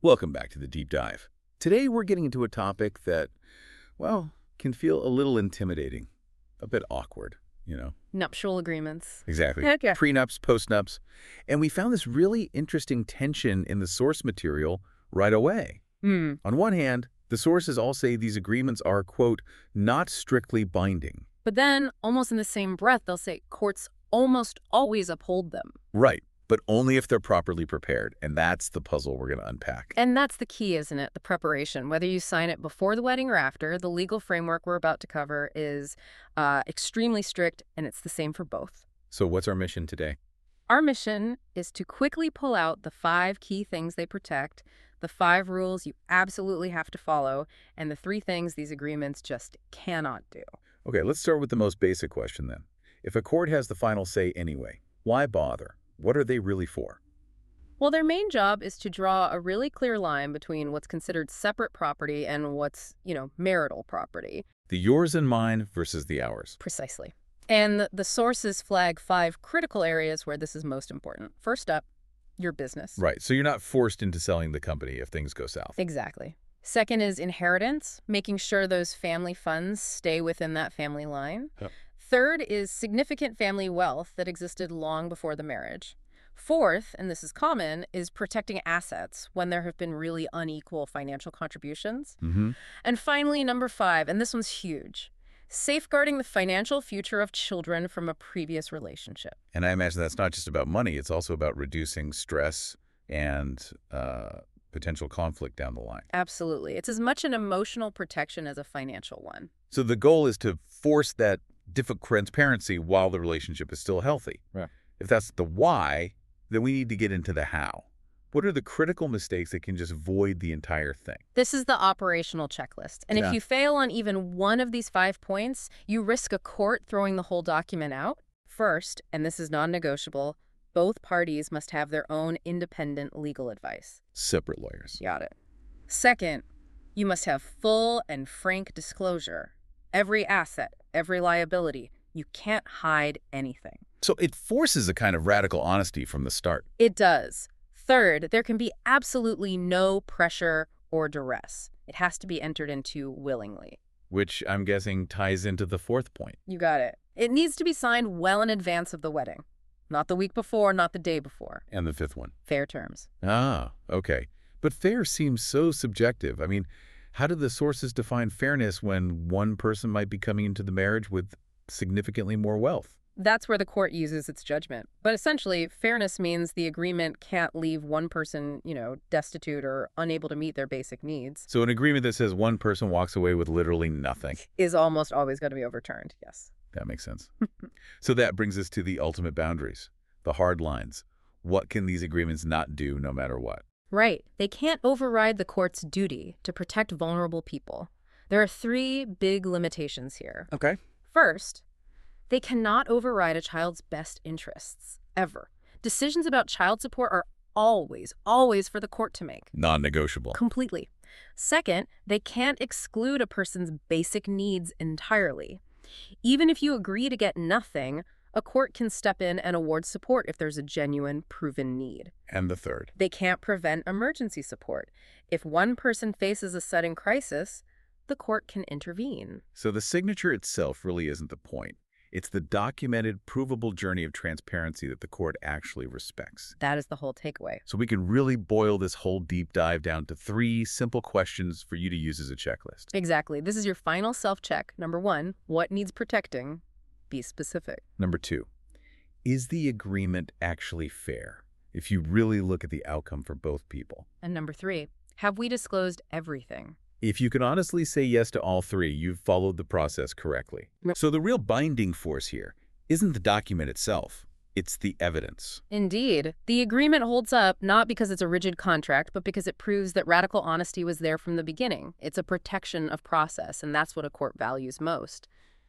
Welcome back to the Deep Dive. Today we're getting into a topic that, well, can feel a little intimidating, a bit awkward. Nuptial agreements. Exactly. Okay. Prenups, postnups. And we found this really interesting tension in the source material right away. On one hand, the sources all say these agreements are, quote, not strictly binding. But then, almost in the same breath, they'll say courts almost always uphold them. Right, but only if they're properly prepared. And that's the puzzle we're going to unpack. And that's the key, isn't it? The preparation. Whether you sign it before the wedding or after, the legal framework we're about to cover is extremely strict, and it's the same for both. So what's our mission today? Our mission is to quickly pull out the 5 key things they protect, the 5 rules you absolutely have to follow, and the 3 things these agreements just cannot do. Okay, let's start with the most basic question then. If a court has the final say anyway, why bother? What are they really for? Well, their main job is to draw a really clear line between what's considered separate property and what's, marital property. The yours and mine versus the ours. Precisely. And the sources flag 5 critical areas where this is most important. First up, your business. Right, so you're not forced into selling the company if things go south. Exactly. Second is inheritance, making sure those family funds stay within that family line. Yep. Third is significant family wealth that existed long before the marriage. Fourth, and this is common, is protecting assets when there have been really unequal financial contributions. And finally, number 5, and this one's huge, safeguarding the financial future of children from a previous relationship. And I imagine that's not just about money, it's also about reducing stress and potential conflict down the line. Absolutely. It's as much an emotional protection as a financial one. So the goal is to force that difficult transparency while the relationship is still healthy. Right. If that's the why, then we need to get into the how. What are the critical mistakes that can just void the entire thing? This is the operational checklist. And Yeah. if you fail on even one of these 5 points, you risk a court throwing the whole document out. First, and this is non-negotiable, both parties must have their own independent legal advice. Separate lawyers. Got it. Second, you must have full and frank disclosure. Every asset, every liability. You can't hide anything. So it forces a kind of radical honesty from the start. It does. Third, there can be absolutely no pressure or duress. It has to be entered into willingly. Which I'm guessing ties into the 4th point. You got it. It needs to be signed well in advance of the wedding. Not the week before, not the day before. And the 5th one. Fair terms. Ah, okay. But fair seems so subjective. I mean, how do the sources define fairness when one person might be coming into the marriage with significantly more wealth? That's where the court uses its judgment. But essentially, fairness means the agreement can't leave one person, destitute or unable to meet their basic needs. So an agreement that says one person walks away with literally nothing. Is almost always going to be overturned, yes. That makes sense. So that brings us to the ultimate boundaries, the hard lines. What can these agreements not do no matter what? Right. They can't override the court's duty to protect vulnerable people. There are 3 big limitations here. Okay. First, they cannot override a child's best interests, ever. Decisions about child support are always for the court to make. Non-negotiable. Completely. Second, they can't exclude a person's basic needs entirely. Even if you agree to get nothing, a court can step in and award support if there's a genuine, proven need. And the 3rd. They can't prevent emergency support. If one person faces a sudden crisis, the court can intervene. So the signature itself really isn't the point. It's the documented, provable journey of transparency that the court actually respects. That is the whole takeaway. So we can really boil this whole deep dive down to 3 simple questions for you to use as a checklist. Exactly. This is your final self-check. Number 1, what needs protecting? Be specific. Number 2, is the agreement actually fair? If you really look at the outcome for both people. And number 3, have we disclosed everything? If you can honestly say yes to all 3, you've followed the process correctly. Yep. So the real binding force here isn't the document itself. It's the evidence. Indeed. The agreement holds up not because it's a rigid contract, but because it proves that radical honesty was there from the beginning. It's a protection of process, and that's what a court values most.